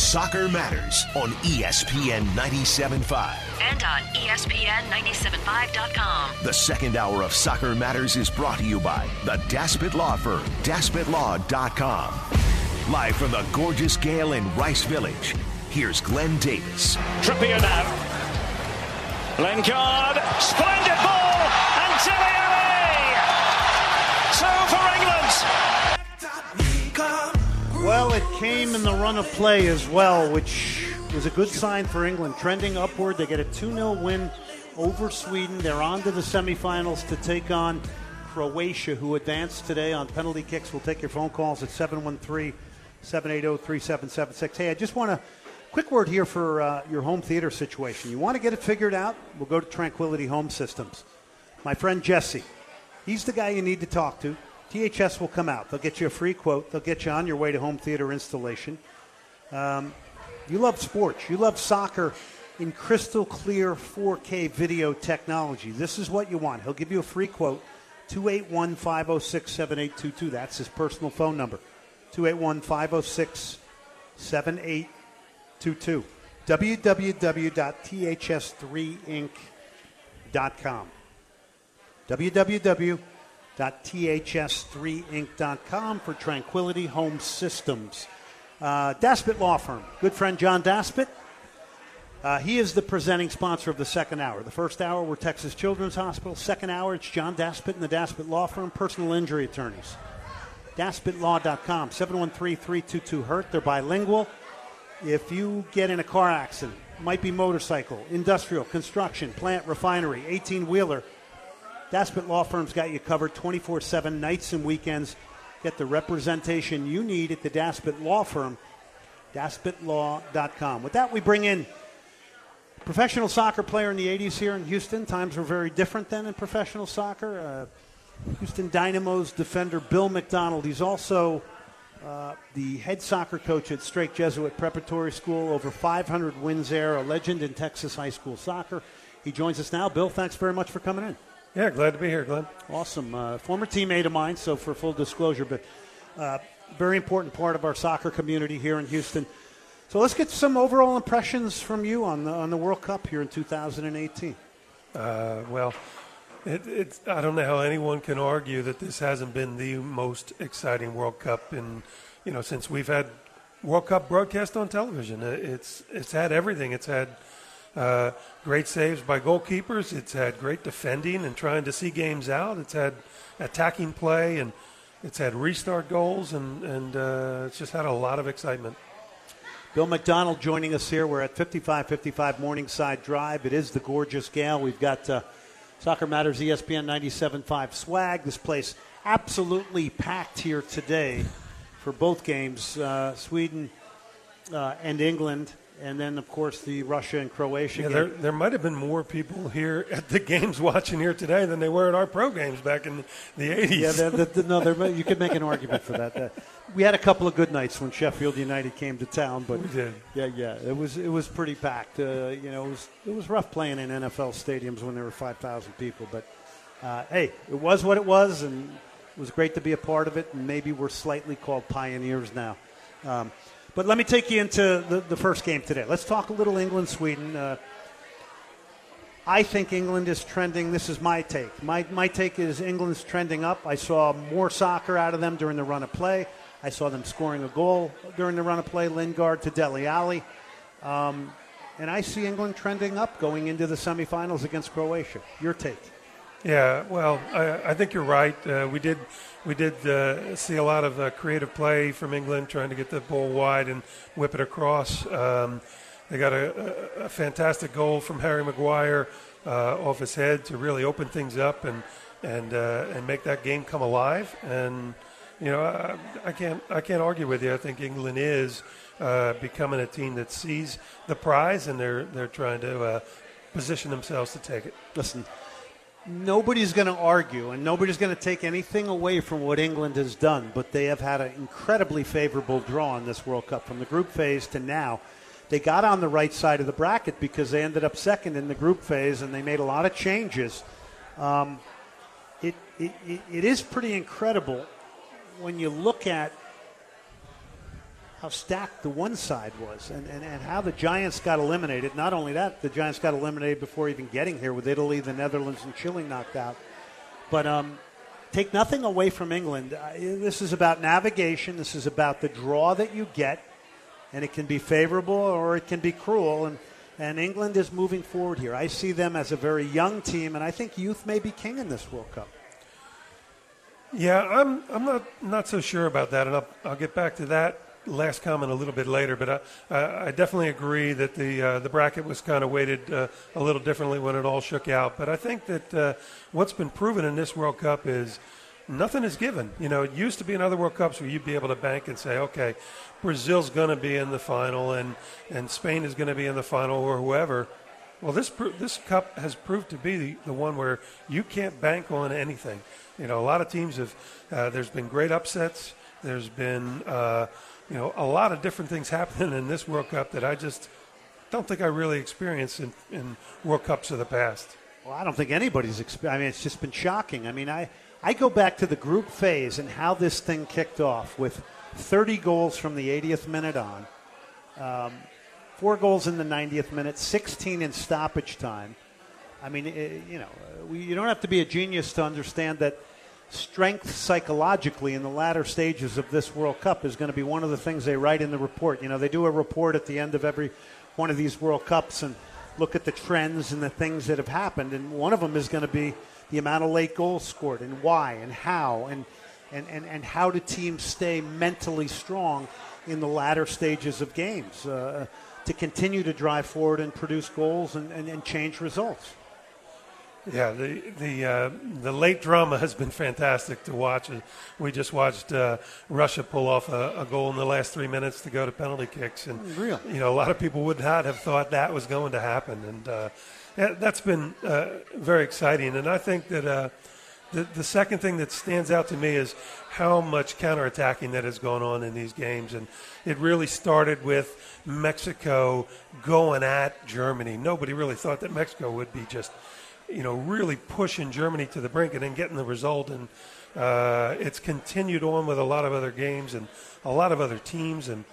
Soccer Matters on ESPN 97.5. And on ESPN975.com. The second hour of Soccer Matters is brought to you by the Daspit Law Firm, DaspitLaw.com. Live from the gorgeous Gale in Rice Village, here's Glenn Davis. Trippier now. Lingard, splendid ball, and Tilly. Two for England. Well, it came in the run of play as well, which was a good sign for England. Trending upward, they get a 2-0 win over Sweden. They're on to the semifinals to take on Croatia, who advanced today on penalty kicks. We'll take your phone calls at 713-780-3776. Hey, I just want a quick word here for your home theater situation. You want to get it figured out? We'll go to Tranquility Home Systems. My friend Jesse, he's the guy you need to talk to. THS will come out. They'll get you a free quote. They'll get you on your way to home theater installation. You love sports. You love soccer in crystal clear 4K video technology. This is what you want. He'll give you a free quote, 281-506-7822. That's his personal phone number, 281-506-7822. www.ths3inc.com. www.ths3inc.com for Tranquility Home Systems. Daspit Law Firm. Good friend John Daspit. He is the presenting sponsor of the second hour. The first hour, we're Texas Children's Hospital. Second hour, it's John Daspit and the Daspit Law Firm, personal injury attorneys. DaspitLaw.com, 713-322-HURT. They're bilingual. If you get in a car accident, might be motorcycle, industrial, construction, plant, refinery, 18-wheeler, Daspit Law Firm's got you covered 24/7, nights and weekends. Get the representation you need at the Daspit Law Firm, DaspitLaw.com. With that, we bring in a professional soccer player in the 80s here in Houston. Times were very different then in professional soccer. Houston Dynamo's defender Bill McDonald. He's also the head soccer coach at Strake Jesuit Preparatory School. Over 500 wins there, a legend in Texas high school soccer. He joins us now. Bill, thanks very much for coming in. Yeah, glad to be here, Glenn. Awesome. Former teammate of mine, so for full disclosure, but very important part of our soccer community here in Houston. So let's get some overall impressions from you on the World Cup here in 2018. Well, I don't know how anyone can argue that this hasn't been the most exciting World Cup since we've had World Cup broadcast on television. It's had everything. It's had great saves by goalkeepers. It's had great defending and trying to see games out. It's had attacking play, and it's had restart goals, and it's just had a lot of excitement. Bill McDonald joining us here. We're at 5555 Morningside Drive. It is the gorgeous Gale. We've got Soccer Matters ESPN 97.5 swag. This place absolutely packed here today for both games, Sweden and England. And then, of course, the Russia and Croatia game. There might have been more people here at the games watching here today than they were at our pro games back in the 80s. Yeah, you could make an argument for that. We had a couple of good nights when Sheffield United came to town, but we did. Yeah, it was pretty packed. It was rough playing in NFL stadiums when there were 5,000 people, but hey, it was what it was, and it was great to be a part of it. And maybe we're slightly called pioneers now. But let me take you into the first game today. Let's talk a little England-Sweden. I think England is trending. This is my take. My take is England's trending up. I saw more soccer out of them during the run of play. I saw them scoring a goal during the run of play, Lingard to Dele Alli. And I see England trending up going into the semifinals against Croatia. Your take? Yeah, well, I think you're right. We did see a lot of creative play from England, trying to get the ball wide and whip it across. They got a fantastic goal from Harry Maguire off his head to really open things up and make that game come alive. And I can't argue with you. I think England is becoming a team that sees the prize, and they're trying to position themselves to take it. Listen. Nobody's going to argue, and nobody's going to take anything away from what England has done, but they have had an incredibly favorable draw in this World Cup. From the group phase to now, they got on the right side of the bracket because they ended up second in the group phase, and they made a lot of changes. It is pretty incredible when you look at how stacked the one side was and how the Giants got eliminated. Not only that, the Giants got eliminated before even getting here with Italy, the Netherlands, and Chile knocked out. But take nothing away from England. This is about navigation. This is about the draw that you get, and it can be favorable or it can be cruel. And England is moving forward here. I see them as a very young team, and I think youth may be king in this World Cup. Yeah, I'm not so sure about that, and I'll get back to that last comment a little bit later. But I definitely agree that the bracket was kind of weighted a little differently when it all shook out. But I think that what's been proven in this World Cup is nothing is given. You know, it used to be in other World Cups where you'd be able to bank and say, okay, Brazil's going to be in the final and Spain is going to be in the final or whoever. Well, this cup has proved to be the one where you can't bank on anything. You know, a lot of teams have. There's been great upsets. There's been a lot of different things happening in this World Cup that I just don't think I really experienced in World Cups of the past. Well, I don't think anybody's experienced. I mean, it's just been shocking. I mean, I go back to the group phase and how this thing kicked off with 30 goals from the 80th minute on, 4 goals in the 90th minute, 16 in stoppage time. I mean, you don't have to be a genius to understand that strength psychologically in the latter stages of this World Cup is going to be one of the things they write in the report. You know, they do a report at the end of every one of these World Cups and look at the trends and the things that have happened, and one of them is going to be the amount of late goals scored and why and how and how do teams stay mentally strong in the latter stages of games to continue to drive forward and produce goals and change results. Yeah, the late drama has been fantastic to watch. We just watched Russia pull off a goal in the last 3 minutes to go to penalty kicks, and really? You know, a lot of people would not have thought that was going to happen, and that's been very exciting. And I think that the second thing that stands out to me is how much counterattacking that has gone on in these games, and it really started with Mexico going at Germany. Nobody really thought that Mexico would be just, you know, really pushing Germany to the brink and then getting the result. And it's continued on with a lot of other games and a lot of other teams, and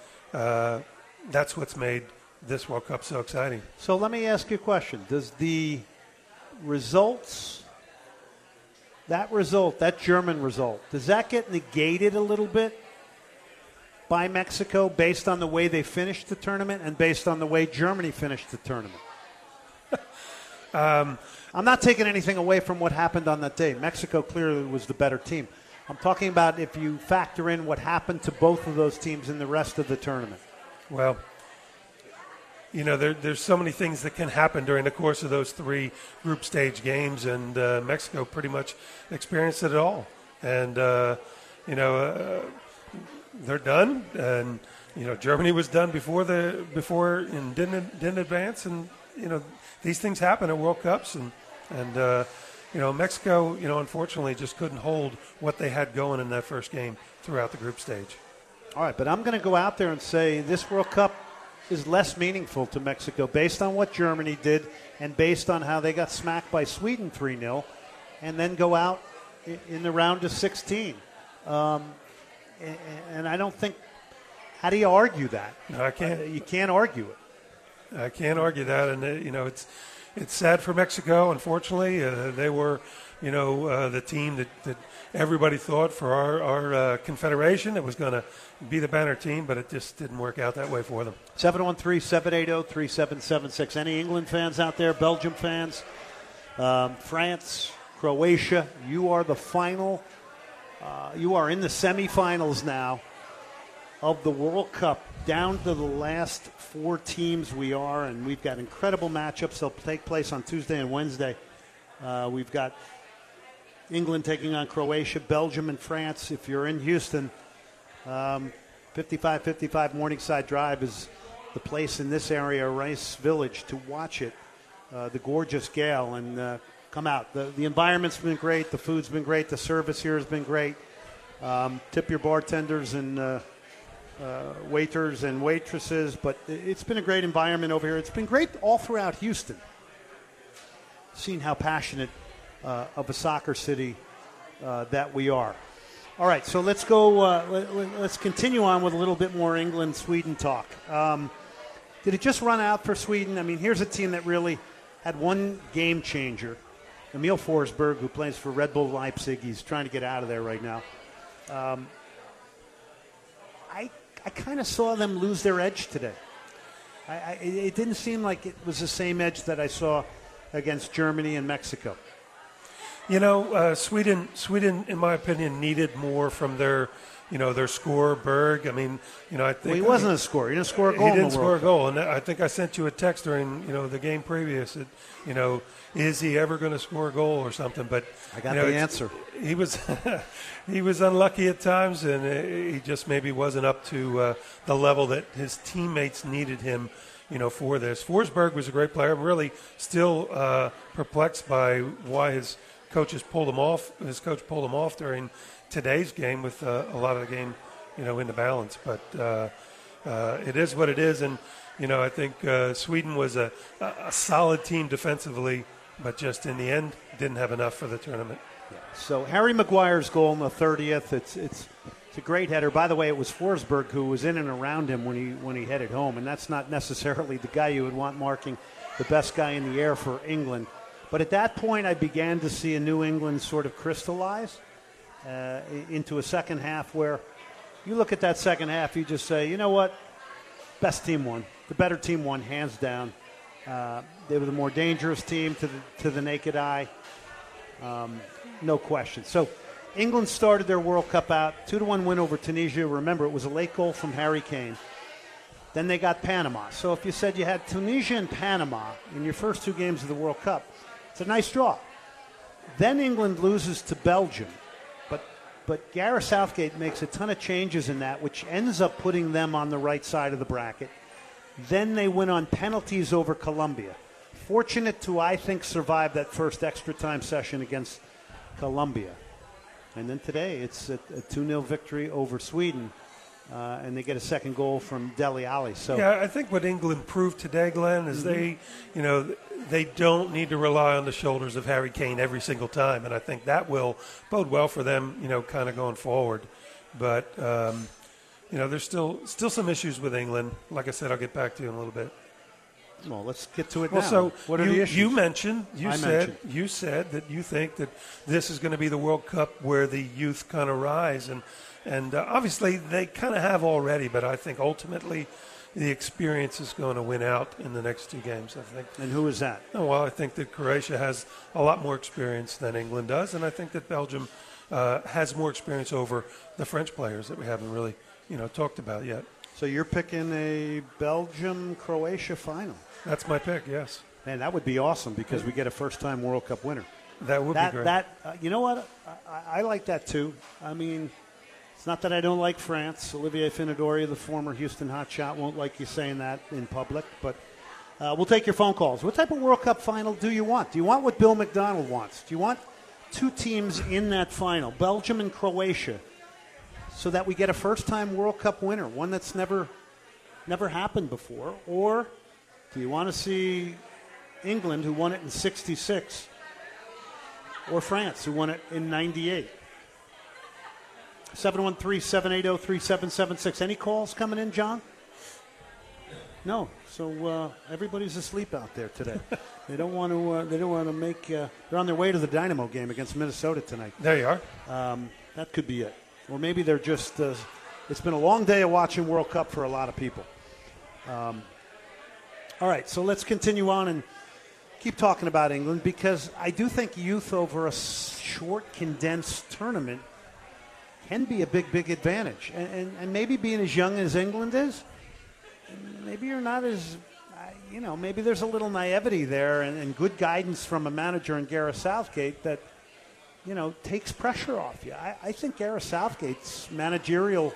that's what's made this World Cup so exciting. So let me ask you a question. Does the results, that German result, does that get negated a little bit by Mexico based on the way they finished the tournament and based on the way Germany finished the tournament? I'm not taking anything away from what happened on that day. Mexico clearly was the better team. I'm talking about if you factor in what happened to both of those teams in the rest of the tournament. Well, you know, there's so many things that can happen during the course of those 3 group stage games, and Mexico pretty much experienced it all. And, they're done, and, you know, Germany was done before and didn't advance, and, you know, these things happen at World Cups, and Mexico, you know, unfortunately just couldn't hold what they had going in that first game throughout the group stage. All right, but I'm going to go out there and say this World Cup is less meaningful to Mexico based on what Germany did and based on how they got smacked by Sweden 3-0 and then go out in the round of 16. And I don't think – how do you argue that? No, I can't. You can't argue it. I can't argue that, and it's sad for Mexico. Unfortunately, they were, the team that everybody thought for our confederation that was going to be the banner team, but it just didn't work out that way for them. 713-780-3776. Any England fans out there? Belgium fans? France, Croatia? You are the final. You are in the semifinals now of the World Cup. Down to the last 4 teams we are, and we've got incredible matchups. They'll take place on Tuesday and Wednesday. We've got England taking on Croatia, Belgium and France. If you're in Houston, 5555 Morningside Drive is the place in this area, Rice Village, to watch it. The gorgeous Gale, and come out. The environment's been great. The food's been great. The service here has been great. Tip your bartenders and waiters and waitresses, but it's been a great environment over here. It's been great all throughout Houston, seeing how passionate of a soccer city that we are. All right, so let's go. Let's continue on with a little bit more England-Sweden talk. Did it just run out for Sweden? I mean, here's a team that really had one game changer. Emil Forsberg, who plays for Red Bull Leipzig, he's trying to get out of there right now. I kind of saw them lose their edge today. It didn't seem like it was the same edge that I saw against Germany and Mexico. You know, Sweden, in my opinion, needed more from their scorer, Berg. I mean, I think he wasn't a scorer. He didn't score a goal. He didn't score a goal, and I think I sent you a text during the game previous. That, is he ever going to score a goal or something? But I got the answer. He was he was unlucky at times, and he just maybe wasn't up to the level that his teammates needed him. For this. Forsberg was a great player. I'm really still perplexed by why his coach pulled him off. His coach pulled him off during today's game with a lot of the game, in the balance. But it is what it is, and I think Sweden was a solid team defensively, but just in the end didn't have enough for the tournament. Yeah. So Harry Maguire's goal in the 30th. It's a great header. By the way, it was Forsberg who was in and around him when he headed home, and that's not necessarily the guy you would want marking the best guy in the air for England. But at that point, I began to see a New England sort of crystallize into a second half where you look at that second half, you just say, you know what, best team won. The better team won, hands down. They were the more dangerous team to the naked eye, no question. So England started their World Cup out, 2-1 win over Tunisia. Remember, it was a late goal from Harry Kane. Then they got Panama. So if you said you had Tunisia and Panama in your first two games of the World Cup, it's a nice draw. Then England loses to Belgium. But Gareth Southgate makes a ton of changes in that, which ends up putting them on the right side of the bracket. Then they win on penalties over Colombia. Fortunate to, I think, survive that first extra time session against Colombia. And then today it's a 2-0 victory over Sweden. And they get a second goal from Dele Alli. So yeah, I think what England proved today, Glenn, is they don't need to rely on the shoulders of Harry Kane every single time, and I think that will bode well for them, kind of going forward. But there's still some issues with England. Like I said, I'll get back to you in a little bit. Well, let's get to it now. So what are the issues? You said that you think that this is going to be the World Cup where the youth kind of rise, and obviously they kind of have already, but I think ultimately the experience is going to win out in the next two games, I think. And who is that? Oh, well, I think that Croatia has a lot more experience than England does, and I think that Belgium has more experience over the French players that we haven't really, talked about yet. So you're picking a Belgium-Croatia final? That's my pick, yes. Man, that would be awesome because we get a first-time World Cup winner. That would be great. You know what? I like that too. I mean, it's not that I don't like France. Olivier Finadori, the former Houston hotshot, won't like you saying that in public. But we'll take your phone calls. What type of World Cup final do you want? Do you want what Bill McDonald wants? Do you want two teams in that final, Belgium and Croatia, so that we get a first-time World Cup winner, one that's never happened before? Or do you want to see England, who won it in '66, or France, who won it in '98? 713-780-3776. Any calls coming in, John? No. So everybody's asleep out there today. They don't want to. They don't want to make. They're on their way to the Dynamo game against Minnesota tonight. There you are. That could be it. Or maybe they're just. It's been a long day of watching World Cup for a lot of people. All right, so let's continue on and keep talking about England, because I do think youth over a short, condensed tournament can be a big, big advantage. And maybe being as young as England is, maybe you're not as, maybe there's a little naivety there and good guidance from a manager in Gareth Southgate that, takes pressure off you. I think Gareth Southgate's managerial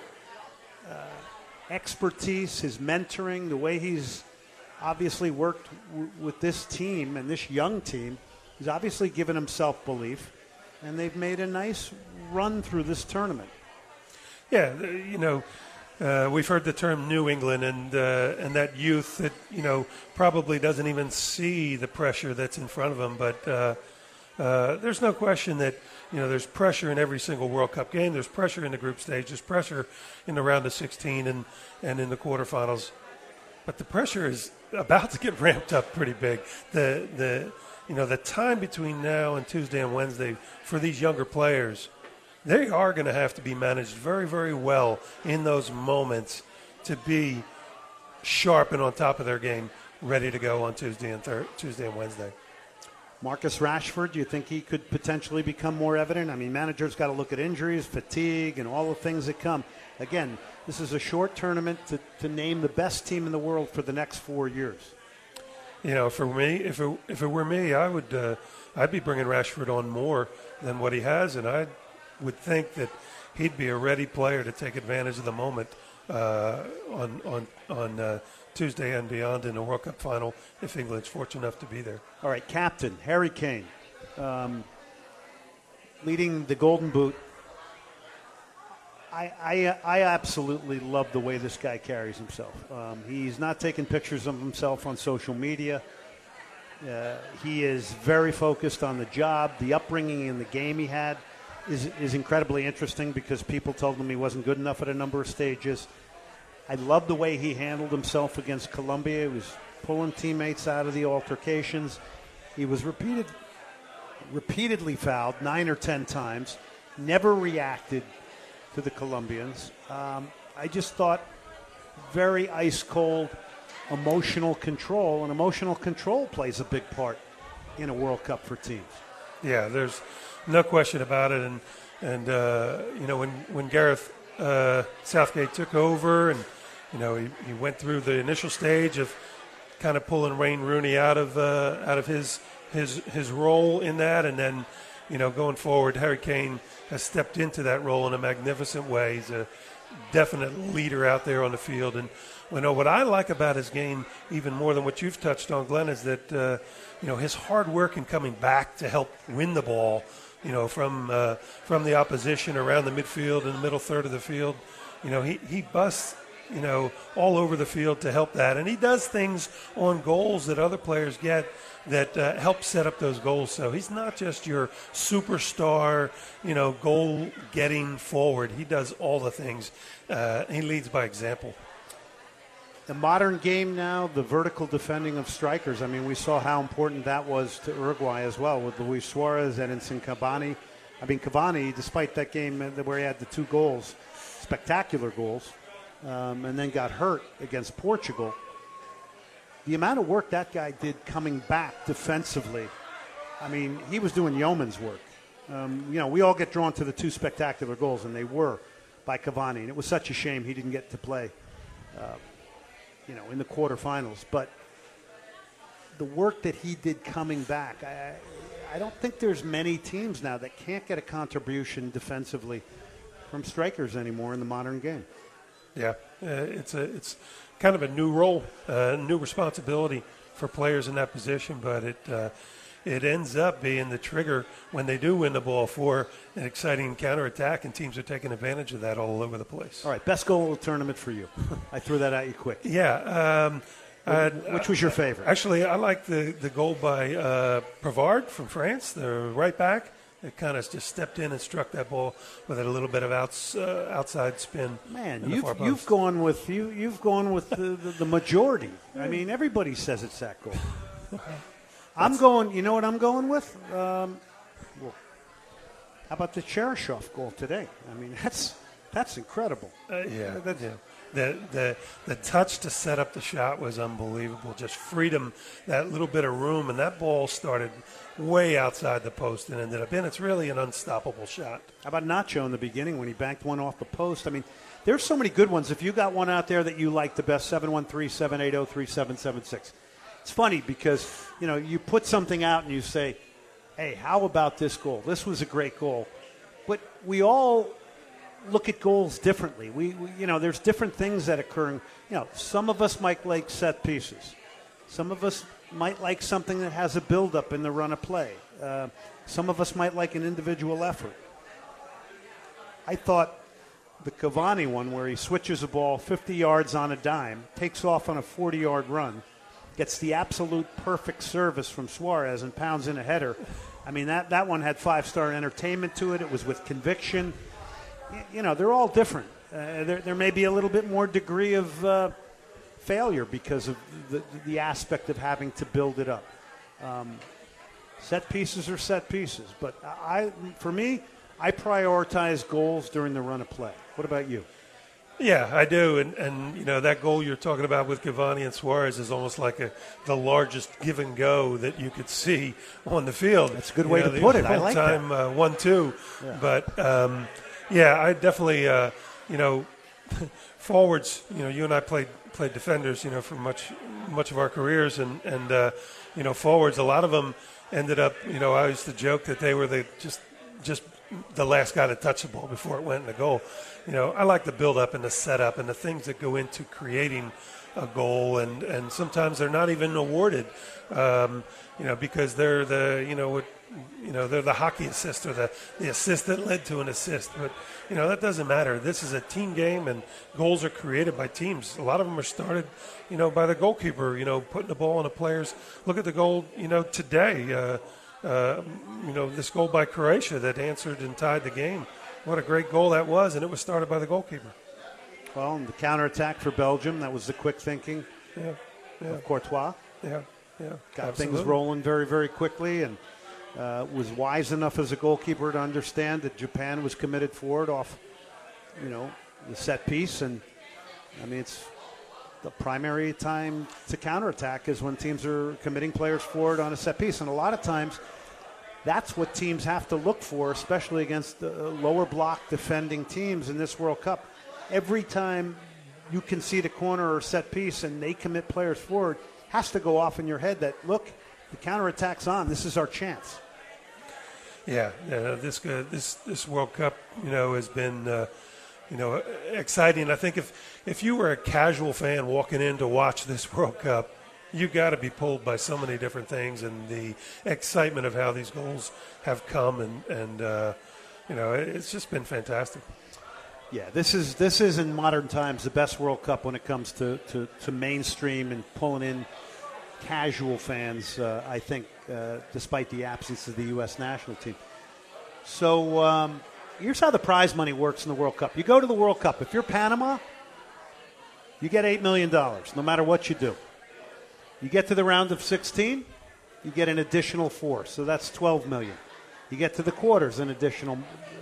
expertise, his mentoring, the way he's obviously worked with this team and this young team, he's obviously given himself belief, and they've made a nice run through this tournament. Yeah, we've heard the term New England, and that youth that probably doesn't even see the pressure that's in front of them. But there's no question that, there's pressure in every single World Cup game. There's pressure in the group stage. There's pressure in the round of 16 and in the quarterfinals. But the pressure is about to get ramped up pretty big. The time between now and Tuesday and Wednesday for these younger players, they are going to have to be managed very, very well in those moments to be sharp and on top of their game, ready to go on Tuesday and Wednesday. Marcus Rashford, do you think he could potentially become more evident? I mean, managers got to look at injuries, fatigue, and all the things that come. Again, this is a short tournament to name the best team in the world for the next 4 years. For me, if it were me, I'd be bringing Rashford on more than what he has, and I would think that he'd be a ready player to take advantage of the moment on Tuesday and beyond in the World Cup final if England's fortunate enough to be there. All right, captain Harry Kane, leading the Golden Boot. I absolutely love the way this guy carries himself. He's not taking pictures of himself on social media. He is very focused on the job. The upbringing in the game he had is incredibly interesting because people told him he wasn't good enough at a number of stages. I love the way he handled himself against Colombia. He was pulling teammates out of the altercations. He was repeatedly fouled 9 or 10 times, never reacted to the Colombians. I just thought very ice-cold emotional control, and emotional control plays a big part in a World Cup for teams. Yeah, there's no question about it. And when Gareth Southgate took over and, he went through the initial stage of kind of pulling Wayne Rooney out of his role in that, and then, going forward, Harry Kane has stepped into that role in a magnificent way. He's a definite leader out there on the field. And what I like about his game, even more than what you've touched on, Glenn, is that his hard work in coming back to help win the ball, from the opposition around the midfield and the middle third of the field. He busts all over the field to help that, and he does things on goals that other players get that help set up those goals. So he's not just your superstar, goal-getting forward. He does all the things. He leads by example. The modern game now, the vertical defending of strikers. I mean, we saw how important that was to Uruguay as well with Luis Suarez, Edinson Cavani. I mean, Cavani, despite that game where he had the 2 goals, spectacular goals, and then got hurt against Portugal, the amount of work that guy did coming back defensively, I mean, he was doing yeoman's work. We all get drawn to the 2 spectacular goals, and they were by Cavani, and it was such a shame he didn't get to play in the quarterfinals. But the work that he did coming back, I don't think there's many teams now that can't get a contribution defensively from strikers anymore in the modern game. Yeah, it's kind of a new role, new responsibility for players in that position, but it ends up being the trigger when they do win the ball for an exciting counterattack, and teams are taking advantage of that all over the place. All right, best goal of the tournament for you. I threw that at you quick. Yeah. Which was your favorite? Actually, I like the goal by Pavard from France, the right back. It kind of just stepped in and struck that ball with a little bit of outside spin. Man, you've gone with the majority. I mean, everybody says it's that goal. I'm going. You know what I'm going with? How about the Cheryshev goal today? I mean, that's incredible. The touch to set up the shot was unbelievable. Just freed him that little bit of room, and that ball started way outside the post and ended up in. It's really an unstoppable shot. How about Nacho in the beginning when he banked one off the post? I mean, there's so many good ones. If you got one out there that you like the best, 713-780-3776. It's funny because, you put something out and you say, hey, how about this goal? This was a great goal. But we all look at goals differently. We there's different things that occur. Some of us might like set pieces. Some of us might like something that has a build-up in the run of play. Some of us might like an individual effort. I thought the Cavani one where he switches the ball 50 yards on a dime, takes off on a 40-yard run, gets the absolute perfect service from Suarez and pounds in a header. I mean, that one had 5-star entertainment to it. It was with conviction. You know, they're all different. There may be a little bit more degree of failure because of the aspect of having to build it up. Set pieces are set pieces. But for me, I prioritize goals during the run of play. What about you? Yeah, I do, and you know that goal you're talking about with Cavani and Suarez is almost like the largest give and go that you could see on the field. That's a good way to put it. I like that. 1-2, yeah. But yeah, I definitely you know forwards. You know, you and I played defenders. You know, for much of our careers, and you know forwards. A lot of them ended up. You know, I used to joke that they were just the last guy to touch the ball before it went in the goal. You know, I like the build-up and the setup and the things that go into creating a goal, and sometimes they're not even awarded, you know, because they're they're the hockey assist or the assist that led to an assist. But, you know, that doesn't matter. This is a team game, and goals are created by teams. A lot of them are started, you know, by the goalkeeper, you know, putting the ball on the players. Look at the goal, you know, today, you know, this goal by Croatia that answered and tied the game. What a great goal that was, and it was started by the goalkeeper. Well, and the counterattack for Belgium, that was the quick thinking of Courtois. Yeah. Got Absolutely. things rolling very, very quickly, and was wise enough as a goalkeeper to understand that Japan was committed forward off, you know, the set piece. And, I mean, it's the primary time to counterattack is when teams are committing players forward on a set piece. And a lot of times that's what teams have to look for, especially against the lower block defending teams in this World Cup. Every time you concede a corner or set piece and they commit players forward, has to go off in your head that, look, the counterattack's on. This is our chance. Yeah, this World Cup, you know, has been, you know, exciting. I think if you were a casual fan walking in to watch this World Cup, you got to be pulled by so many different things and the excitement of how these goals have come, and you know, it's just been fantastic. Yeah, this is in modern times the best World Cup when it comes to mainstream and pulling in casual fans, I think, despite the absence of the U.S. national team. So here's how the prize money works in the World Cup. You go to the World Cup. If you're Panama, you get $8 million, no matter what you do. You get to the round of 16, you get an additional $4, so that's $12 million. You get to the quarters, an additional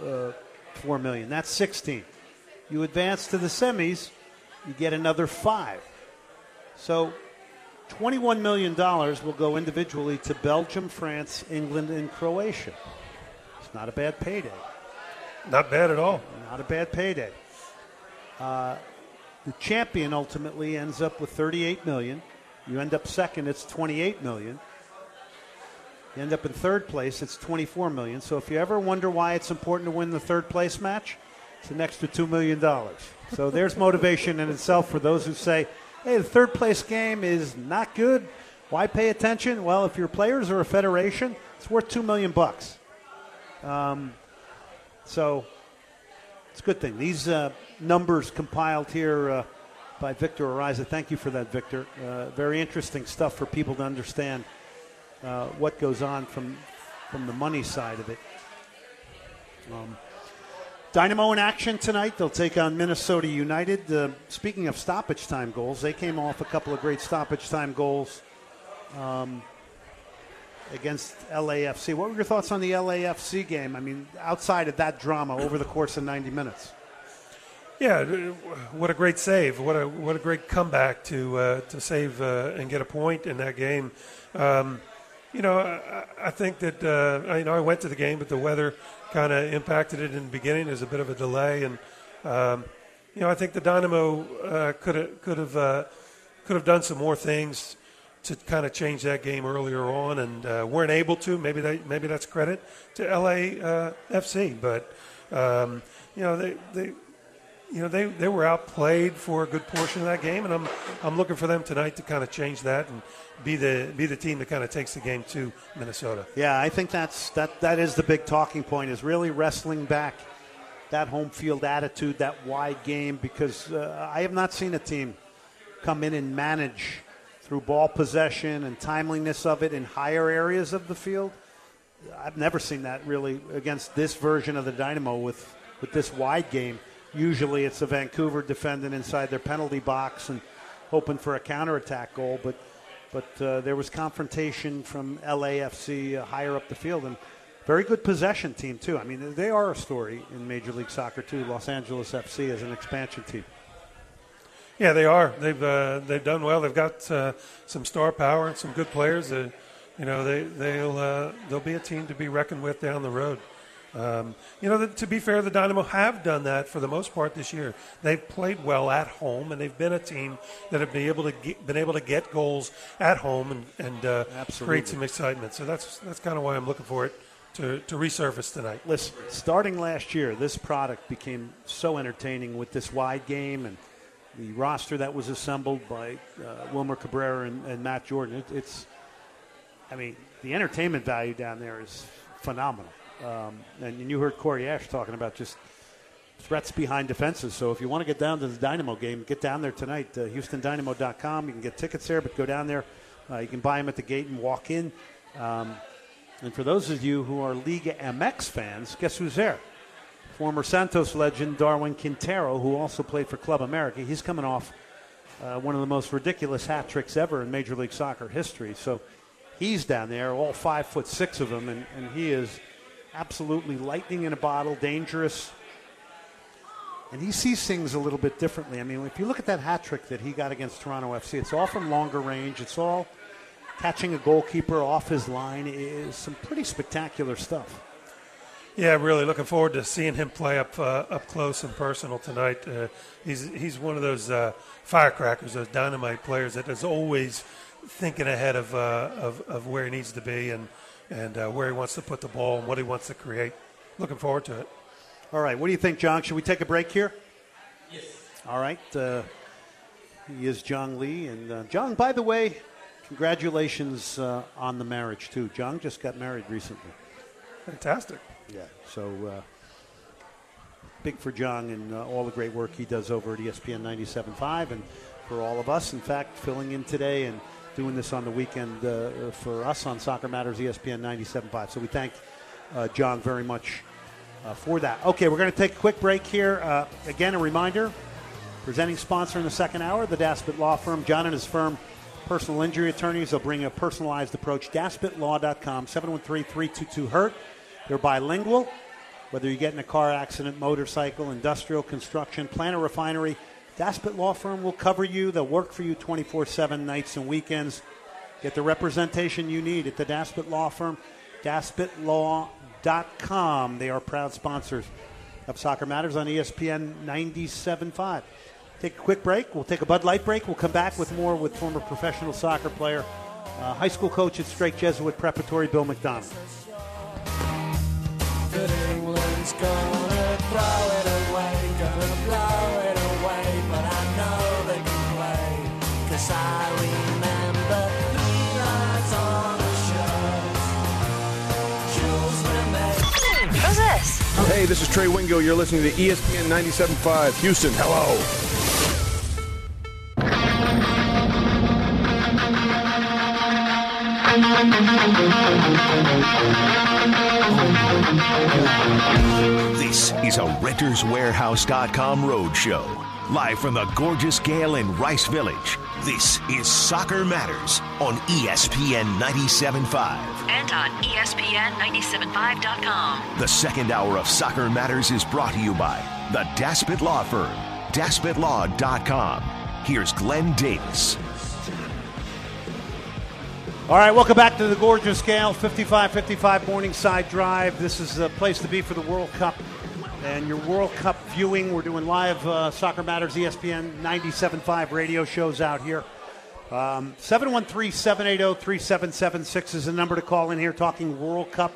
$4 million. That's 16. You advance to the semis, you get another $5. So $21 million will go individually to Belgium, France, England, and Croatia. It's not a bad payday. Not bad at all. Not a bad payday. The champion ultimately ends up with $38 million. You end up second, it's $28 million. You end up in third place, it's $24 million. So if you ever wonder why it's important to win the third place match, it's an extra $2 million. So there's motivation in itself for those who say, hey, the third place game is not good. Why pay attention? Well, if your players are a federation, it's worth $2 million. So it's a good thing. These numbers compiled here by Victor Ariza. Thank you for that, Victor. Very interesting stuff for people to understand what goes on from the money side of it. Dynamo in action tonight. They'll take on Minnesota United. Speaking of stoppage time goals, they came off a couple of great stoppage time goals against LAFC. What were your thoughts on the LAFC game? I mean, outside of that drama over the course of 90 minutes. Yeah, what a great save! What a great comeback to save and get a point in that game. You know, I think that I went to the game, but the weather kind of impacted it in the beginning. There's a bit of a delay, and you know, I think the Dynamo could have done some more things to kind of change that game earlier on, and weren't able to. Maybe that's credit to LAFC, but you know, they were outplayed for a good portion of that game, and I'm looking for them tonight to kind of change that and be the team that kind of takes the game to Minnesota. Yeah, I think that is the big talking point, is really wrestling back that home field attitude, that wide game, because I have not seen a team come in and manage through ball possession and timeliness of it in higher areas of the field I've never seen that really against this version of the Dynamo with this wide game. Usually it's a Vancouver defending inside their penalty box and hoping for a counterattack goal, but there was confrontation from LAFC higher up the field, and very good possession team too. I mean, they are a story in Major League Soccer too. Los Angeles FC as an expansion team. Yeah, they are. They've done well. They've got some star power and some good players. They'll be a team to be reckoned with down the road. To be fair, the Dynamo have done that for the most part this year. They've played well at home, and they've been a team that have been able to get goals at home and create some excitement. So that's kind of why I'm looking for it to resurface tonight. Listen, starting last year, this product became so entertaining with this wide game and the roster that was assembled by Wilmer Cabrera and Matt Jordan. The entertainment value down there is phenomenal. And you heard Corey Ash talking about just threats behind defenses. So if you want to get down to the Dynamo game, get down there tonight. HoustonDynamo.com. You can get tickets there, but go down there. You can buy them at the gate and walk in. And for those of you who are Liga MX fans, guess who's there? Former Santos legend Darwin Quintero, who also played for Club America. He's coming off one of the most ridiculous hat tricks ever in Major League Soccer history. So he's down there, all 5'6" of him, and he is absolutely lightning in a bottle, dangerous. And he sees things a little bit differently. I mean, if you look at that hat trick that he got against Toronto FC, it's all from longer range. It's all catching a goalkeeper off his line. It is some pretty spectacular stuff. Yeah, really looking forward to seeing him play up close and personal tonight. He's one of those firecrackers, those dynamite players that is always thinking ahead of where he needs to be and where he wants to put the ball and what he wants to create. Looking forward to it. All right, what do you think, John? Should we take a break here? Yes. All right. He is John Lee. And John, by the way, congratulations on the marriage, too. John just got married recently. Fantastic. Yeah, so big for John and all the great work he does over at ESPN 97.5 and for all of us. In fact, filling in today and doing this on the weekend for us on Soccer Matters ESPN 97.5. So we thank John very much for that. Okay, we're going to take a quick break here. Again, a reminder, presenting sponsor in the second hour, the Daspit Law Firm. John and his firm, personal injury attorneys. They'll bring a personalized approach. DaspitLaw.com, 713-322-HURT. They're bilingual. Whether you get in a car accident, motorcycle, industrial, construction, plant or refinery, Daspit Law Firm will cover you. They'll work for you 24/7 nights and weekends. Get the representation you need at the Daspit Law Firm, DaspitLaw.com. They are proud sponsors of Soccer Matters on ESPN 97.5. Take a quick break. We'll take a Bud Light break. We'll come back with more with former professional soccer player, high school coach at Strake Jesuit Preparatory, Bill McDonald. Good England's gonna throw it away, gonna blow it away, but I know they can play, 'cause I remember 3 nights on the shows. Who's this? Hey, this is Trey Wingo. You're listening to ESPN 97.5. Houston, hello. This is a RentersWarehouse.com roadshow. Live from the gorgeous Gale in Rice Village. This is Soccer Matters on ESPN 97.5. And on ESPN975.com. The second hour of Soccer Matters is brought to you by the Daspit Law Firm, DaspitLaw.com. Here's Glenn Davis. All right, welcome back to the gorgeous Gale, 5555 Morningside Drive. This is the place to be for the World Cup and your World Cup viewing. We're doing live Soccer Matters ESPN 97.5 radio shows out here. 713-780-3776 is the number to call in here, talking World Cup.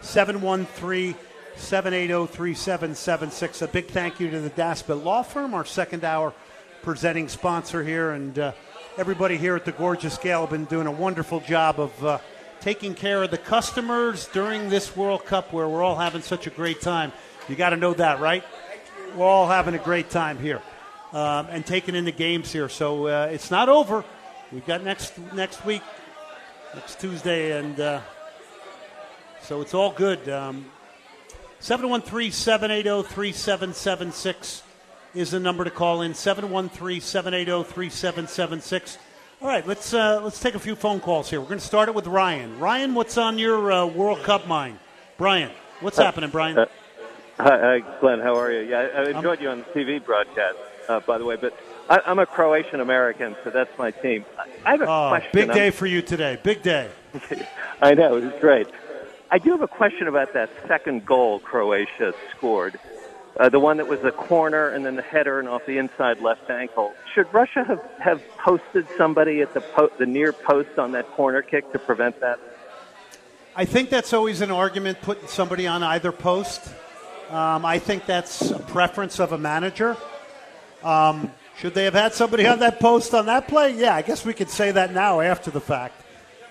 713-780-3776. A big thank you to the Daspit Law Firm, our second hour presenting sponsor here, and everybody here at the gorgeous Gale have been doing a wonderful job of taking care of the customers during this World Cup where we're all having such a great time. You got to know that, right? We're all having a great time here and taking in the games here. So it's not over. We've got next week, next Tuesday, and So it's all good. 713-780-3776 is the number to call in. 713-780-3776. All right, let's take a few phone calls here. We're going to start it with Ryan. Ryan, what's on your World Cup mind? Brian, what's happening, Brian? Hi, Glenn. How are you? Yeah, I enjoyed you on the TV broadcast, by the way. But I'm a Croatian American, so that's my team. I have a question. Big day for you today. Big day. I know. It was great. I do have a question about that second goal Croatia scored, the one that was the corner and then the header and off the inside left ankle. Should Russia have posted somebody at the near post on that corner kick to prevent that? I think that's always an argument, putting somebody on either post. I think that's a preference of a manager. Should they have had somebody on that post on that play? Yeah, I guess we could say that now after the fact.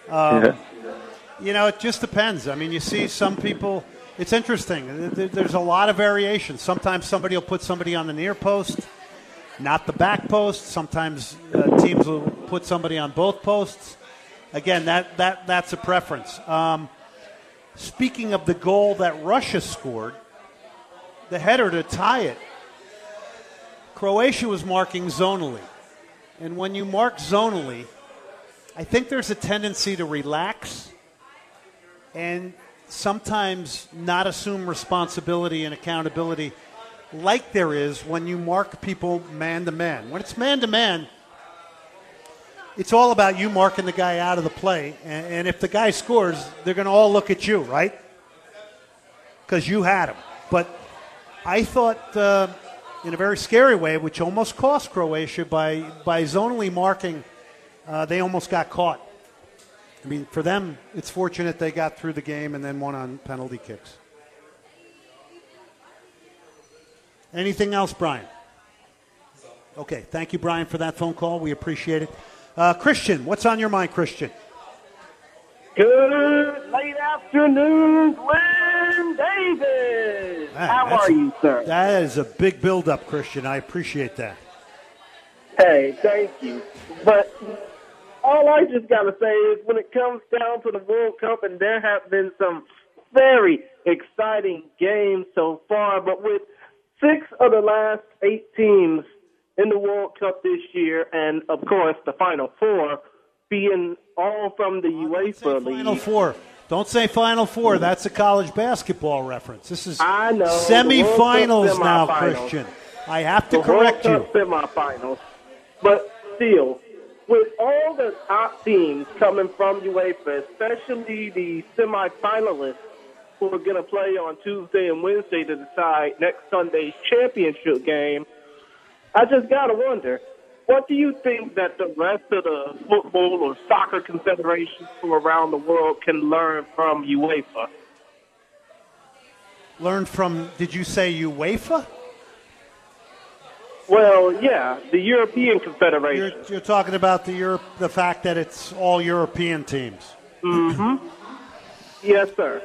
You know, it just depends. I mean, you see some people, it's interesting. There's a lot of variation. Sometimes somebody will put somebody on the near post, not the back post. Sometimes teams will put somebody on both posts. Again, that's a preference. Speaking of the goal that Russia scored, the header to tie it, Croatia was marking zonally. And when you mark zonally, I think there's a tendency to relax and sometimes not assume responsibility and accountability like there is when you mark people man-to-man. When it's man-to-man, it's all about you marking the guy out of the play. And if the guy scores, they're going to all look at you, right? Because you had him. But I thought in a very scary way, which almost cost Croatia by zonally marking, they almost got caught. I mean, for them, it's fortunate they got through the game and then won on penalty kicks. Anything else, Brian? Okay, thank you, Brian, for that phone call. We appreciate it. Christian, what's on your mind, Christian? Good late afternoon, Glenn Davis. How are you, sir? That is a big build-up, Christian. I appreciate that. Hey, thank you. But all I just got to say is when it comes down to the World Cup, and there have been some very exciting games so far, but with 6 of the last 8 teams in the World Cup this year, and, of course, the Final 4 being all from the UEFA League. Final 4. Don't say Final 4. That's a college basketball reference. This is semifinals now, Christian. I have to correct you. Semifinals. But still, with all the top teams coming from UEFA, especially the semifinalists who are going to play on Tuesday and Wednesday to decide next Sunday's championship game, I just got to wonder, what do you think that the rest of the football or soccer confederations from around the world can learn from UEFA? Learn from, did you say UEFA? Well, yeah, the European Confederation. You're talking about the fact that it's all European teams. Mm-hmm. Yes, sir.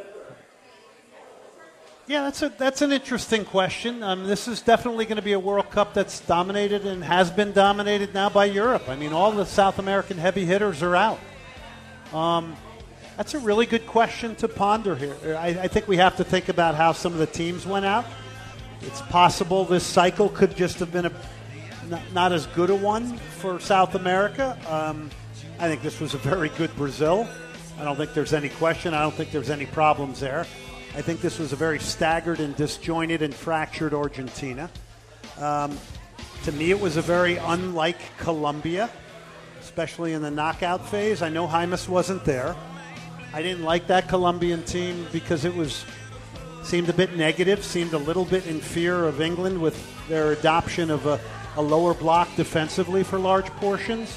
Yeah, that's an interesting question. This is definitely going to be a World Cup that's dominated and has been dominated now by Europe. I mean, all the South American heavy hitters are out. That's a really good question to ponder here. I think we have to think about how some of the teams went out. It's possible this cycle could just have been not as good a one for South America. I think this was a very good Brazil. I don't think there's any question. I don't think there's any problems there. I think this was a very staggered and disjointed and fractured Argentina. To me, it was a very unlike Colombia, especially in the knockout phase. I know Jaimes wasn't there. I didn't like that Colombian team because it seemed a bit negative, seemed a little bit in fear of England with their adoption of a lower block defensively for large portions.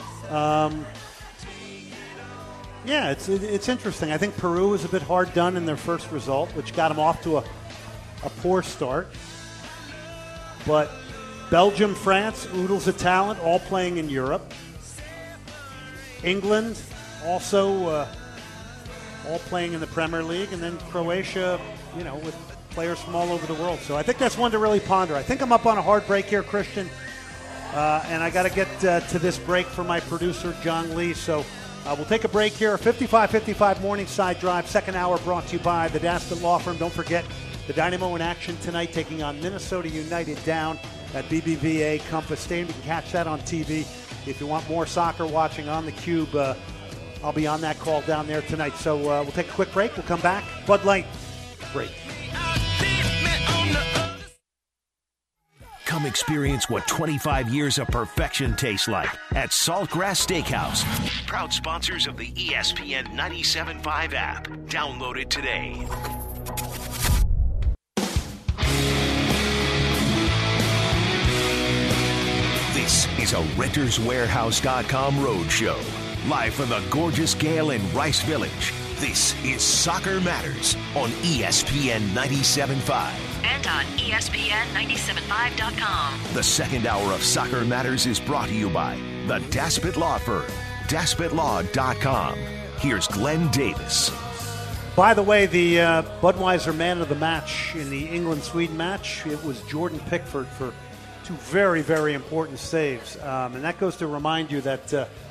Yeah, it's interesting. I think Peru was a bit hard done in their first result, which got them off to a poor start. But Belgium, France, oodles of talent, all playing in Europe. England also all playing in the Premier League. And then Croatia, with players from all over the world. So I think that's one to really ponder. I think I'm up on a hard break here, Christian. And I got to get to this break for my producer, John Lee. So We'll take a break here. 55-55 Morningside Drive, second hour brought to you by the Daspit Law Firm. Don't forget the Dynamo in action tonight, taking on Minnesota United down at BBVA Compass Stadium. You can catch that on TV. If you want more soccer watching on the Cube, I'll be on that call down there tonight. So we'll take a quick break. We'll come back. Bud Light break. Come experience what 25 years of perfection tastes like at Saltgrass Steakhouse. Proud sponsors of the ESPN 97.5 app. Download it today. This is a RentersWarehouse.com road show. Live from the gorgeous Gale in Rice Village. This is Soccer Matters on ESPN 97.5. And on ESPN975.com. The second hour of Soccer Matters is brought to you by the Daspit Law Firm, DaspitLaw.com. Here's Glenn Davis. By the way, the Budweiser man of the match in the England-Sweden match, it was Jordan Pickford for two very, very important saves. And that goes to remind you that,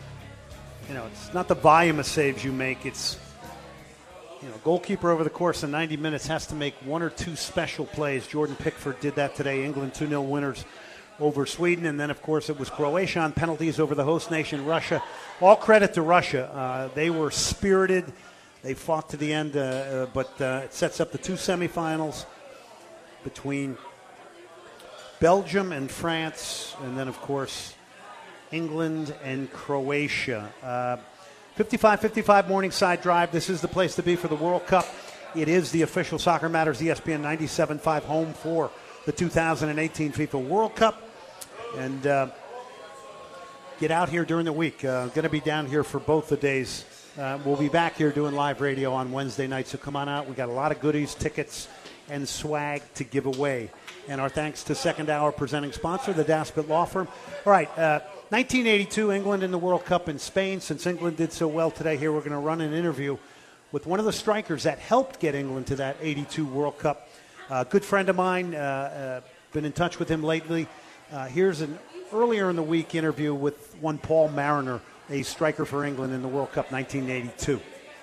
it's not the volume of saves you make, it's goalkeeper over the course of 90 minutes has to make one or two special plays. Jordan Pickford did that today. England 2-0 winners over Sweden. And then, of course, it was Croatia on penalties over the host nation, Russia. All credit to Russia. They were spirited. They fought to the end, but it sets up the two semifinals between Belgium and France, and then, of course, England and Croatia. 55-55 Morningside Drive. This is the place to be for the World Cup. It is the official Soccer Matters ESPN 97.5 home for the 2018 FIFA World Cup. And get out here during the week. Going to be down here for both the days. We'll be back here doing live radio on Wednesday night, so come on out. We got a lot of goodies, tickets, and swag to give away. And our thanks to second hour presenting sponsor, the Daspit Law Firm. All right, 1982, England in the World Cup in Spain. Since England did so well today here, we're going to run an interview with one of the strikers that helped get England to that 82 World Cup. Good friend of mine, been in touch with him lately. Here's an earlier in the week interview with one Paul Mariner, a striker for England in the World Cup 1982.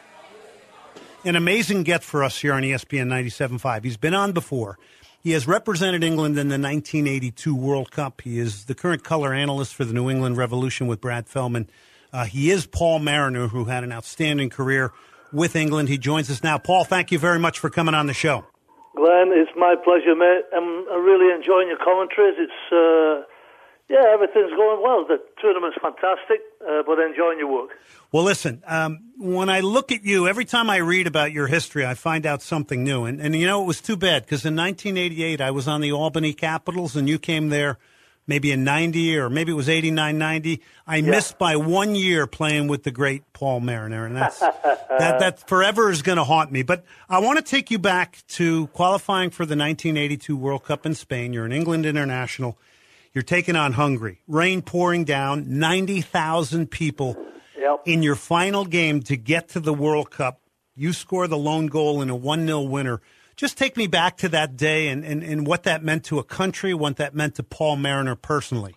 An amazing get for us here on ESPN 97.5. He's been on before. He has represented England in the 1982 World Cup. He is the current color analyst for the New England Revolution with Brad Feldman. He is Paul Mariner, who had an outstanding career with England. He joins us now. Paul, thank you very much for coming on the show. Glenn, it's my pleasure, mate. I'm really enjoying your commentaries. It's, everything's going well. The tournament's fantastic, but enjoying your work. Well, listen, when I look at you, every time I read about your history, I find out something new. And it was too bad, because in 1988, I was on the Albany Capitals, and you came there maybe in 90, or maybe it was 89, 90. I missed by 1 year playing with the great Paul Mariner, and that forever is going to haunt me. But I want to take you back to qualifying for the 1982 World Cup in Spain. You're an England international. You're taking on Hungary. Rain pouring down, 90,000 people. Yep. In your final game to get to the World Cup. You score the lone goal in a 1-0 winner. Just take me back to that day and what that meant to a country, what that meant to Paul Mariner personally.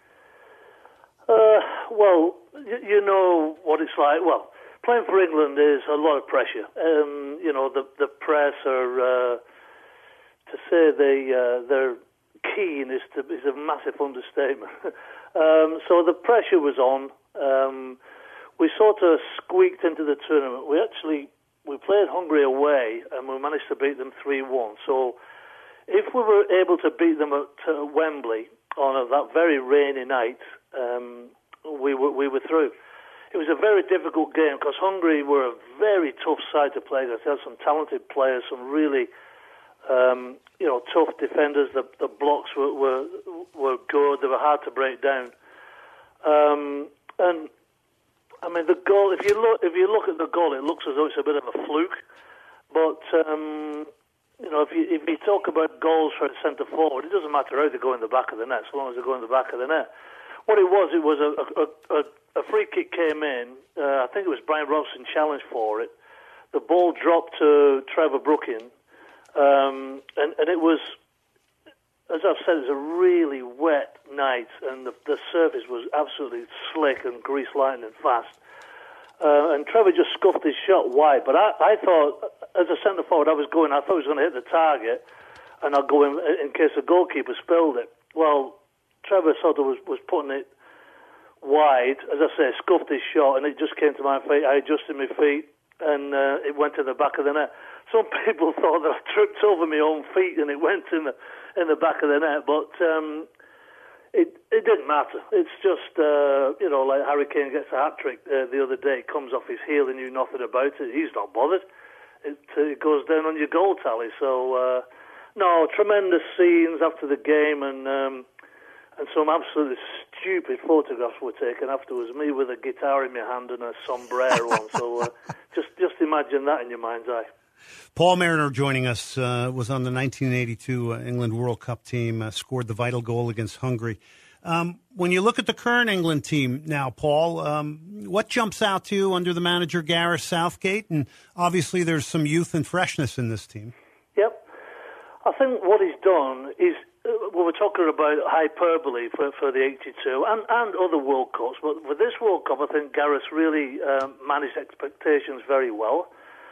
Well, you know what it's like. Well, playing for England is a lot of pressure. The press are, to say they're keen is a massive understatement. So the pressure was on. We sort of squeaked into the tournament. We played Hungary away, and we managed to beat them 3-1. So if we were able to beat them at Wembley on that very rainy night, we were through. It was a very difficult game because Hungary were a very tough side to play. They had some talented players, some really tough defenders. The blocks were good. They were hard to break down. And I mean, the goal. If you look at the goal, it looks as though it's a bit of a fluke. But if you talk about goals for a centre forward, it doesn't matter how they go in the back of the net, so long as they go in the back of the net. What it was a free kick came in. I think it was Brian Robson challenged for it. The ball dropped to Trevor Brooking, and it was, as I've said, it was a really wet night, and the surface was absolutely slick and grease lightning fast. and Trevor just scuffed his shot wide. But I thought, as a centre forward, I thought he was going to hit the target, and I'll go in case the goalkeeper spilled it. Well, Trevor sort of was putting it wide, as I say, scuffed his shot, and it just came to my feet. I adjusted my feet, and it went to the back of the net. Some people thought that I tripped over my own feet and it went in the back of the net, but it didn't matter. It's just like Harry Kane gets a hat trick the other day. It comes off his heel and knew nothing about it. He's not bothered. It goes down on your goal tally. So no, tremendous scenes after the game, and some absolutely stupid photographs were taken afterwards. Me with a guitar in my hand and a sombrero on. So just imagine that in your mind's eye. Paul Mariner joining us, was on the 1982 England World Cup team, scored the vital goal against Hungary. When you look at the current England team now, Paul, what jumps out to you under the manager Gareth Southgate? And obviously there's some youth and freshness in this team. Yep. I think what he's done is, we were talking about hyperbole for the 82 and other World Cups, but for this World Cup I think Gareth really managed expectations very well.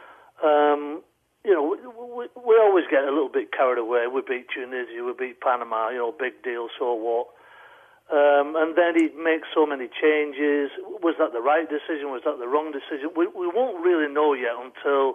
We always get a little bit carried away. We beat Tunisia, we beat Panama, big deal, so what? And then he'd make so many changes. Was that the right decision? Was that the wrong decision? We won't really know yet until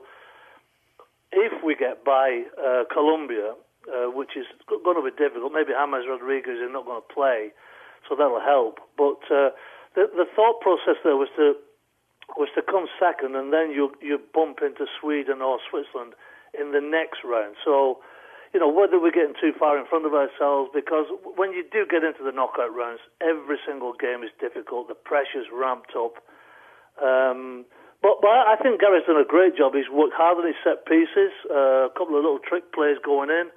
if we get by Colombia, which is going to be difficult. Maybe James Rodriguez is not going to play, so that'll help. But the thought process there was to come second, and then you bump into Sweden or Switzerland in the next round. So, whether we're getting too far in front of ourselves, because when you do get into the knockout rounds, every single game is difficult. The pressure's ramped up. But I think Gareth's done a great job. He's worked hard on his set pieces, a couple of little trick plays going in.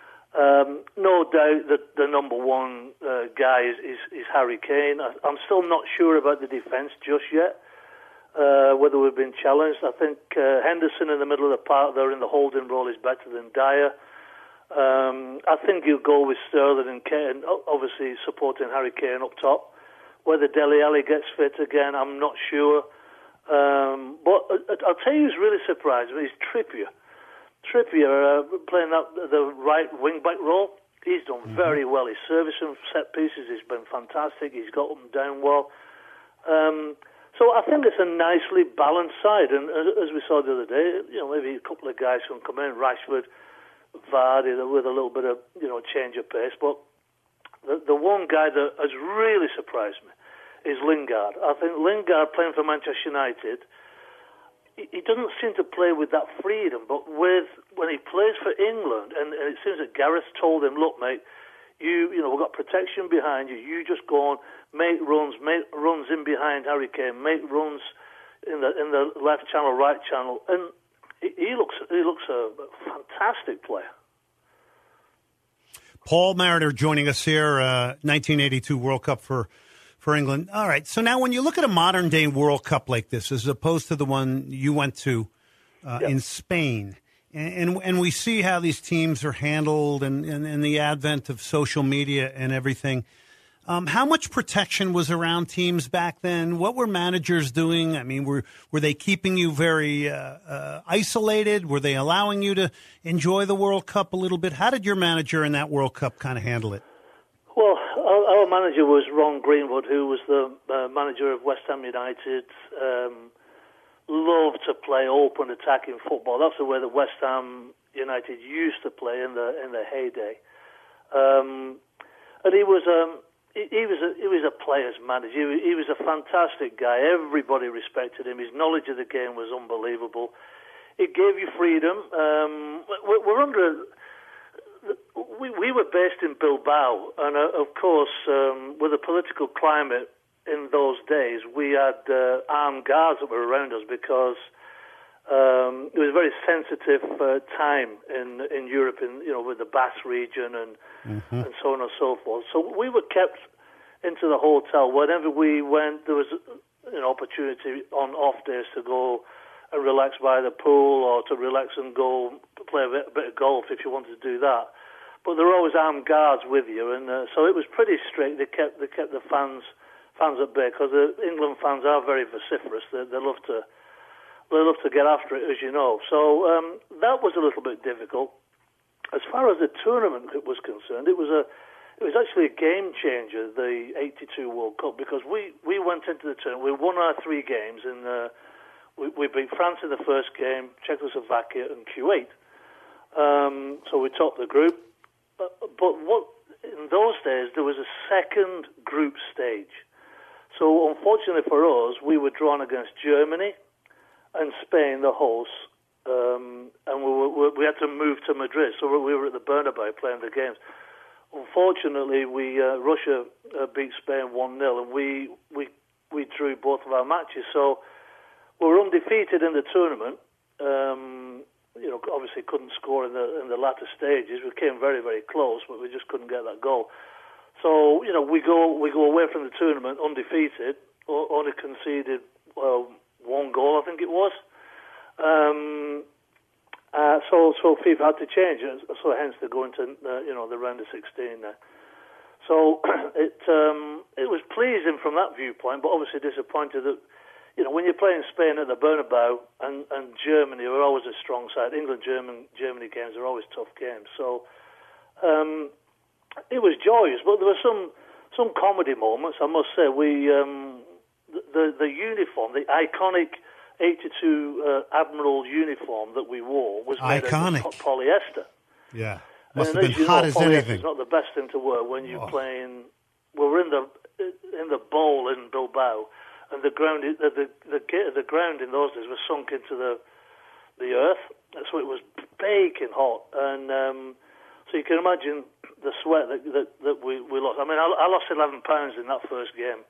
No doubt that the number one guy is Harry Kane. I'm still not sure about the defence just yet. Whether we've been challenged. I think Henderson in the middle of the park there in the holding role is better than Dyer. I think you'll go with Sterling and Kane, obviously supporting Harry Kane up top. Whether Dele Alli gets fit again, I'm not sure. But I'll tell you who's really surprised me is Trippier. Trippier playing the right wing-back role, he's done very well. His service and set pieces has been fantastic. He's got up and down well. So I think it's a nicely balanced side, and as we saw the other day, maybe a couple of guys can come in, Rashford, Vardy, with a little bit of change of pace. But the one guy that has really surprised me is Lingard. I think Lingard playing for Manchester United, he doesn't seem to play with that freedom. But when he plays for England, and it seems that Gareth told him, look, mate, we've got protection behind you. You just go on, make runs in behind Harry Kane, make runs in the left channel, right channel, and he looks a fantastic player. Paul Mariner joining us here, 1982 World Cup for England. All right, so now when you look at a modern day World Cup like this, as opposed to the one you went to in Spain. And we see how these teams are handled and the advent of social media and everything. How much protection was around teams back then? What were managers doing? I mean, were they keeping you very isolated? Were they allowing you to enjoy the World Cup a little bit? How did your manager in that World Cup kind of handle it? Well, our manager was Ron Greenwood, who was the manager of West Ham United. Loved to play open attacking football. That's the way that West Ham United used to play in the heyday. And he was a player's manager. He was a fantastic guy. Everybody respected him. His knowledge of the game was unbelievable. It gave you freedom. We were based in Bilbao, and of course, with the political climate in those days, we had armed guards that were around us because it was a very sensitive time in Europe, with the Basque region and so on and so forth. So we were kept into the hotel. Whenever we went, there was an opportunity on off days to go and relax by the pool, or to relax and go play a bit of golf if you wanted to do that. But there were always armed guards with you, and so it was pretty strict. They kept the fans fans at bay, because the England fans are very vociferous. They love to get after it, as you know. So that was a little bit difficult. As far as the tournament was concerned, it was actually a game changer, the '82 World Cup, because we went into the tournament. We won our 3 games, and we beat France in the first game, Czechoslovakia, and Kuwait. So we topped the group. But in those days, there was a second group stage. So unfortunately for us, we were drawn against Germany and Spain, the hosts, and we had to move to Madrid. So we were at the Bernabeu playing the games. Unfortunately, Russia beat Spain 1-0, and we drew both of our matches. So we were undefeated in the tournament. Obviously couldn't score in the latter stages. We came very, very close, but we just couldn't get that goal. So we go away from the tournament undefeated, only conceded 1 goal, I think it was. So FIFA had to change it. So hence they go into the round of 16 there. So it was pleasing from that viewpoint, but obviously disappointed that. When you're playing Spain at the Bernabeu and Germany are always a strong side. England-Germany games are always tough games. So it was joyous, but there were some comedy moments. I must say, the uniform, the iconic '82 Admiral uniform that we wore was made iconic. Of polyester. Yeah, must have been hot as anything. It's not the best thing to wear when you're playing. We were in the bowl in Bilbao. And the ground in those days was sunk into the earth, so it was baking hot. And so you can imagine the sweat that we lost. I mean, I lost 11 pounds in that first game.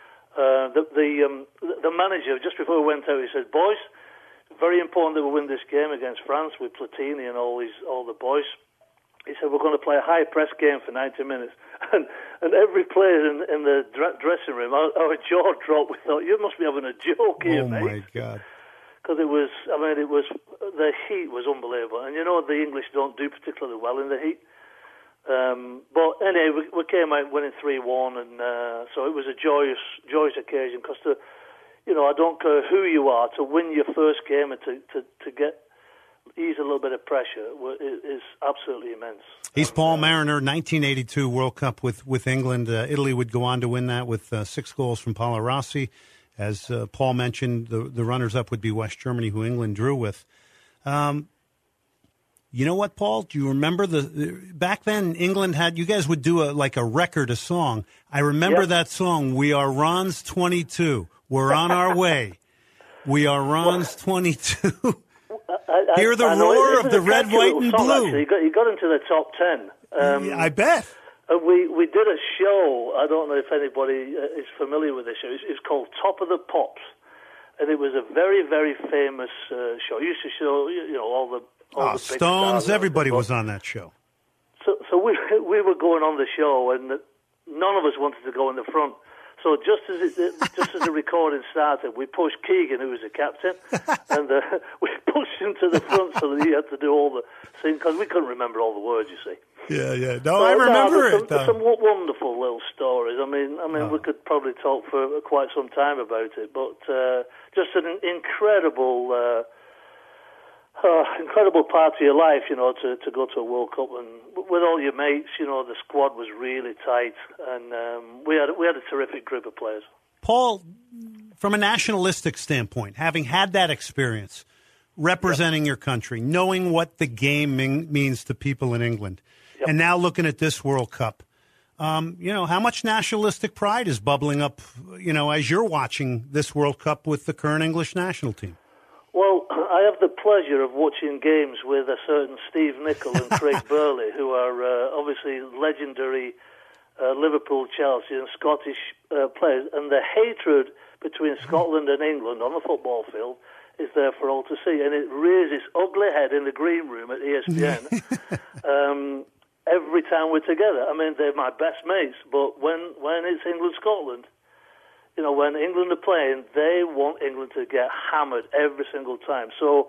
The manager, just before we went out, he said, "Boys, very important that we win this game against France with Platini and all the boys." He said, "We're going to play a high-press game for 90 minutes." And every player in the dressing room, our jaw dropped. We thought, you must be having a joke here, mate. Oh, my God. Because the heat was unbelievable. And the English don't do particularly well in the heat. But anyway, we came out winning 3-1, and so it was a joyous occasion. Because I don't care who you are, to win your first game and to ease a little bit of pressure is absolutely immense. He's Paul Mariner, 1982 World Cup with England. Italy would go on to win that with 6 goals from Paolo Rossi. As Paul mentioned, the runners-up would be West Germany, who England drew with. You know what, Paul? Do you remember back then England had, you guys would do a song. I remember that song, "We Are Ron's 22. We're on our way. We are Ron's 22. Hear the roar of the red, white, and blue." He got into the top 10. I bet. We did a show. I don't know if anybody is familiar with this show. It's called Top of the Pops, and it was a very, very famous show. It used to show all the big Stones. stars. Everybody was on that show. So we were going on the show, and none of us wanted to go in the front. So just as the recording started, we pushed Keegan, who was the captain, and we pushed him to the front so that he had to do all the singing, because we couldn't remember all the words, you see. Yeah. No, I remember it. There's some wonderful little stories. I mean, we could probably talk for quite some time about it, but just an incredible part of your life, to go to a World Cup and with all your mates. The squad was really tight, and we had a terrific group of players. Paul, from a nationalistic standpoint, having had that experience, representing your country, knowing what the game means to people in England, and now looking at this World Cup, how much nationalistic pride is bubbling up, as you're watching this World Cup with the current English national team? Well, I have the pleasure of watching games with a certain Steve Nicol and Craig Burley, who are obviously legendary Liverpool, Chelsea and Scottish players. And the hatred between Scotland and England on the football field is there for all to see. And it rears its ugly head in the green room at ESPN every time we're together. I mean, they're my best mates, but when it's England-Scotland, when England are playing, they want England to get hammered every single time. So,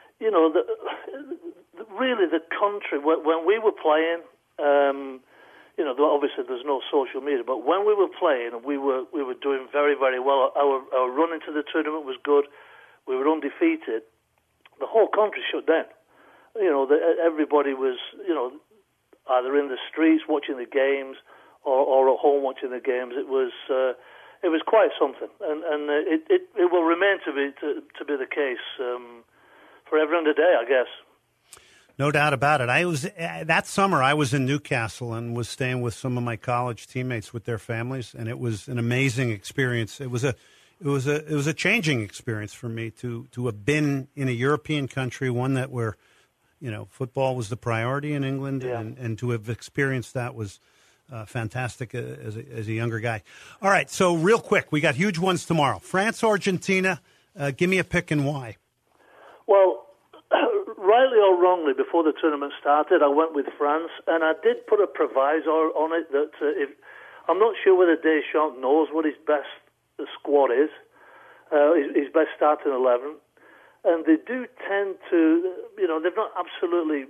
really the country, when we were playing, obviously there's no social media, but when we were playing, we were doing very, very well. Our run into the tournament was good. We were undefeated. The whole country shut down. Everybody was, either in the streets watching the games or at home watching the games. It was quite something, and it will remain to be the case forever and a day, I guess. No doubt about it. That summer I was in Newcastle and was staying with some of my college teammates with their families, and it was an amazing experience. It was a changing experience for me to have been in a European country, one that where football was the priority in England, and to have experienced that was fantastic as a younger guy. All right, so real quick, we got huge ones tomorrow. France, Argentina. Give me a pick and why. Well, rightly or wrongly, before the tournament started, I went with France, and I did put a proviso on it that I'm not sure whether Deschamps knows what his best squad is, his best starting 11, and they do tend to, they've not absolutely,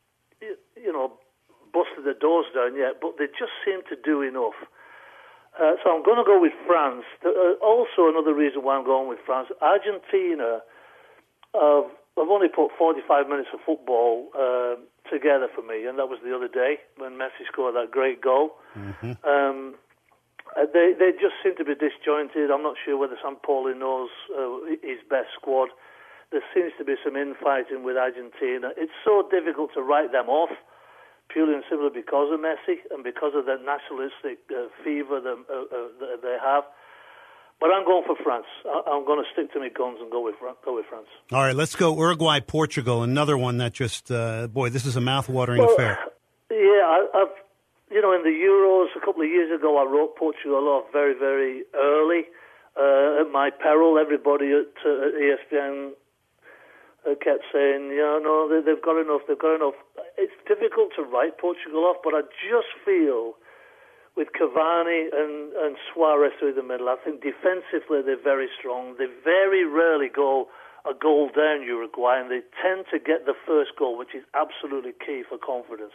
busted the doors down yet, but they just seem to do enough. So I'm going to go with France. Also, another reason why I'm going with France, Argentina. I've only put 45 minutes of football together for me, and that was the other day when Messi scored that great goal. Mm-hmm. They just seem to be disjointed. I'm not sure whether Sampaoli knows his best squad. There seems to be some infighting with Argentina. It's so difficult to write them off, purely and simply because of Messi and because of the nationalistic fever that they have. But I'm going for France. I'm going to stick to my guns and go with France. All right, let's go Uruguay, Portugal. Another one that just, this is a mouth-watering affair. Yeah, I've in the Euros a couple of years ago, I wrote Portugal off very, very early. At my peril, everybody at ESPN kept saying, they've got enough. It's difficult to write Portugal off, but I just feel with Cavani and Suarez through the middle, I think defensively they're very strong. They very rarely go a goal down, Uruguay, and they tend to get the first goal, which is absolutely key for confidence.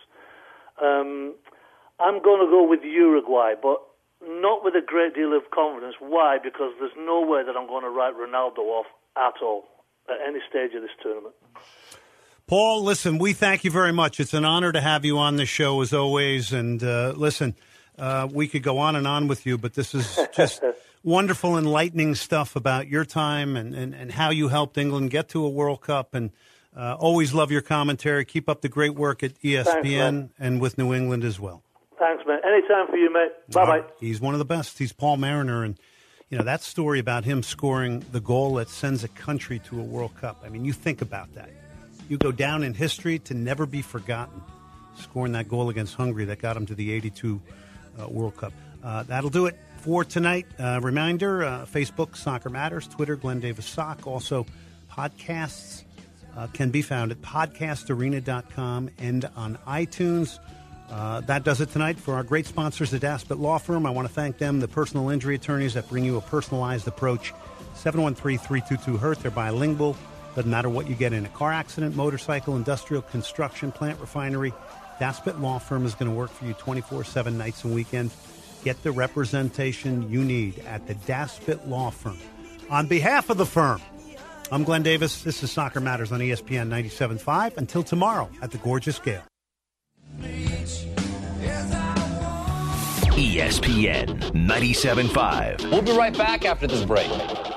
I'm going to go with Uruguay, but not with a great deal of confidence. Why? Because there's no way that I'm going to write Ronaldo off at all at any stage of this tournament. Paul, listen, we thank you very much. It's an honor to have you on the show as always. And listen, we could go on and on with you, but this is just wonderful, enlightening stuff about your time and how you helped England get to a World Cup. And always love your commentary. Keep up the great work at ESPN and with New England as well. Thanks, man. Anytime for you, mate. Bye-bye. He's one of the best. He's Paul Mariner. And, that story about him scoring the goal that sends a country to a World Cup. I mean, you think about that. You go down in history to never be forgotten, scoring that goal against Hungary that got him to the 82 World Cup. That'll do it for tonight. Reminder, Facebook, Soccer Matters, Twitter, Glenn Davis Sock. Also, podcasts can be found at podcastarena.com and on iTunes. That does it tonight for our great sponsors, the Daspit Law Firm. I want to thank them, the personal injury attorneys that bring you a personalized approach. 713-322-HURT. They're bilingual. Doesn't matter what you get in a car accident, motorcycle, industrial, construction, plant, refinery. Daspit Law Firm is going to work for you 24/7 nights and weekends. Get the representation you need at the Daspit Law Firm. On behalf of the firm, I'm Glenn Davis. This is Soccer Matters on ESPN 97.5. Until tomorrow at the Gorgeous Gale. ESPN 97.5. We'll be right back after this break.